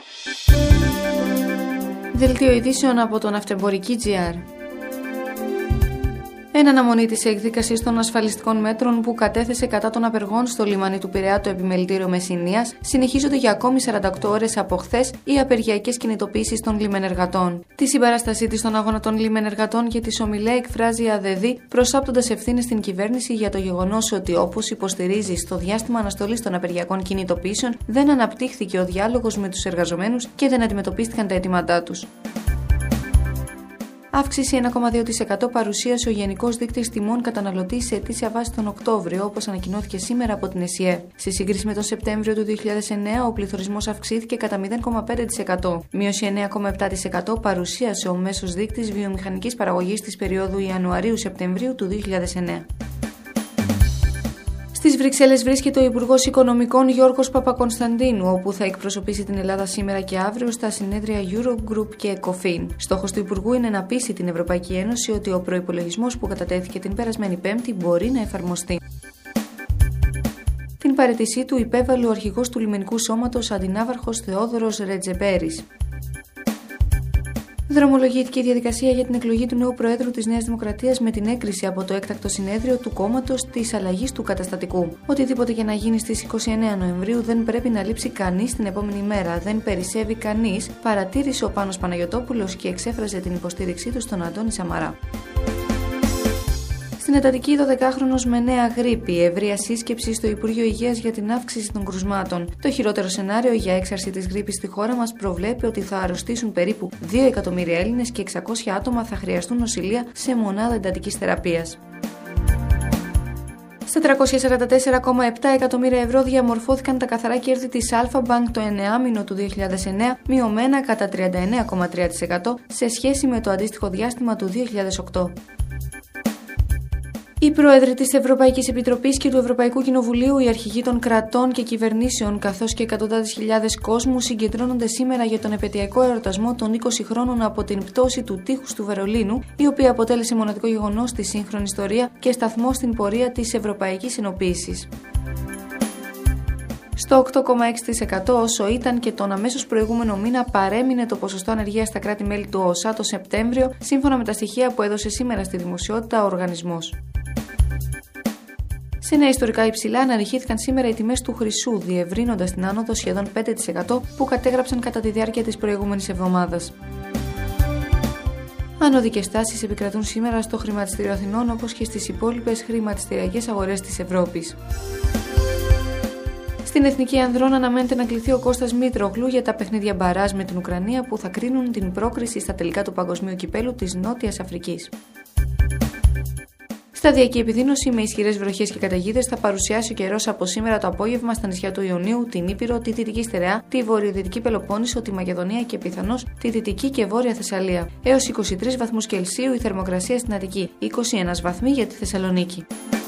Δελτίο ειδήσεων από το Ναυτεμπορική.gr. Εν αναμονή της εκδίκασης των ασφαλιστικών μέτρων που κατέθεσε κατά των απεργών στο λιμάνι του Πειραιά το επιμελητήριο Μεσσηνίας, συνεχίζονται για ακόμη 48 ώρες από χθες οι απεργιακές κινητοποιήσεις των λιμενεργατών. Τη συμπαράστασή της στον αγώνα των λιμενεργατών και τη ομιλία εκφράζει η ΑΔΔ, προσάπτοντας ευθύνες στην κυβέρνηση για το γεγονός ότι, όπως υποστηρίζει, στο διάστημα αναστολής των απεργιακών κινητοποιήσεων δεν αναπτύχθηκε ο διάλογος με τους εργαζομένους και δεν αντιμετωπίστηκαν τα αιτήματά τους. Αύξηση 1,2% παρουσίασε ο Γενικός Δείκτης Τιμών Καταναλωτή σε ετήσια βάση τον Οκτώβριο, όπως ανακοινώθηκε σήμερα από την ΕΣΥΕ. Σε σύγκριση με τον Σεπτέμβριο του 2009, ο πληθωρισμός αυξήθηκε κατά 0,5%. Μείωση 9,7% παρουσίασε ο μέσος δείκτης βιομηχανικής παραγωγής της περίοδου Ιανουαρίου-Σεπτεμβρίου του 2009. Στις Βρυξέλλες βρίσκεται ο Υπουργός Οικονομικών Γιώργος Παπακωνσταντίνου, όπου θα εκπροσωπήσει την Ελλάδα σήμερα και αύριο στα συνέδρια Eurogroup και ECOFIN. Στόχος του Υπουργού είναι να πείσει την Ευρωπαϊκή Ένωση ότι ο προϋπολογισμός που κατατέθηκε την περασμένη Πέμπτη μπορεί να εφαρμοστεί. Την παραιτησή του υπέβαλε ο αρχηγός του λιμενικού σώματος αντινάβαρχος Θεόδωρος Ρετζεπέρης. Δρομολογήθηκε η διαδικασία για την εκλογή του νέου Προέδρου της Νέας Δημοκρατίας με την έγκριση από το έκτακτο συνέδριο του κόμματος της αλλαγής του καταστατικού. Οτιδήποτε και να γίνει στις 29 Νοεμβρίου δεν πρέπει να λείψει κανείς την επόμενη μέρα. Δεν περισσεύει κανείς, παρατήρησε ο Πάνος Παναγιωτόπουλος και εξέφρασε την υποστήριξή του στον Αντώνη Σαμαρά. Στην Αττική, 12χρονος με νέα γρίπη, ευρεία σύσκεψη στο Υπουργείο Υγείας για την αύξηση των κρουσμάτων. Το χειρότερο σενάριο για έξαρση της γρίπης στη χώρα μας προβλέπει ότι θα αρρωστήσουν περίπου 2 εκατομμύρια Έλληνες και 600 άτομα θα χρειαστούν νοσηλεία σε μονάδα εντατικής θεραπείας. Στα 344,7 εκατομμύρια ευρώ διαμορφώθηκαν τα καθαρά κέρδη της Αλφα-Bank το 9μηνο του 2009, μειωμένα κατά 39,3% σε σχέση με το αντίστοιχο διάστημα του 2008. Οι πρόεδροι της Ευρωπαϊκής Επιτροπής και του Ευρωπαϊκού Κοινοβουλίου, οι αρχηγοί των κρατών και κυβερνήσεων, καθώς και εκατοντάδες χιλιάδες κόσμου συγκεντρώνονται σήμερα για τον επαιτειακό εορτασμό των 20 χρόνων από την πτώση του τείχους του Βερολίνου, η οποία αποτέλεσε μοναδικό γεγονός στη σύγχρονη ιστορία και σταθμό στην πορεία της Ευρωπαϊκής Ενοποίησης. Στο 8,6% όσο ήταν και τον αμέσως προηγούμενο μήνα παρέμεινε το ποσοστό ανεργίας στα κράτη-μέλη του ΟΣΑ το Σεπτέμβριο, σύμφωνα με τα στοιχεία που έδωσε σήμερα στη δημοσιότητα ο οργανισμός. Σε νέα ιστορικά υψηλά αναρριχήθηκαν σήμερα οι τιμές του χρυσού, διευρύνοντας την άνοδο σχεδόν 5% που κατέγραψαν κατά τη διάρκεια της προηγούμενης εβδομάδας. Ανωδικές τάσεις επικρατούν σήμερα στο χρηματιστήριο Αθηνών, όπως και στις υπόλοιπες χρηματιστηριακές αγορές της Ευρώπης. Στην Εθνική Ανδρών αναμένεται να κληθεί ο Κώστας Μήτρογλου για τα παιχνίδια μπαράζ με την Ουκρανία που θα κρίνουν την πρόκριση στα τελικά του Παγκοσμίου Κυπέλου της Νότιας Αφρικής. Σταδιακή επιδείνωση με ισχυρές βροχές και καταιγίδες θα παρουσιάσει ο καιρός από σήμερα το απόγευμα στα νησιά του Ιωνίου, την Ήπειρο, τη Δυτική Στερεά, τη Βορειοδυτική Πελοπόννησο, τη Μακεδονία και πιθανώς τη Δυτική και Βόρεια Θεσσαλία. Έως 23 βαθμούς Κελσίου η θερμοκρασία στην Αττική, 21 βαθμοί για τη Θεσσαλονίκη.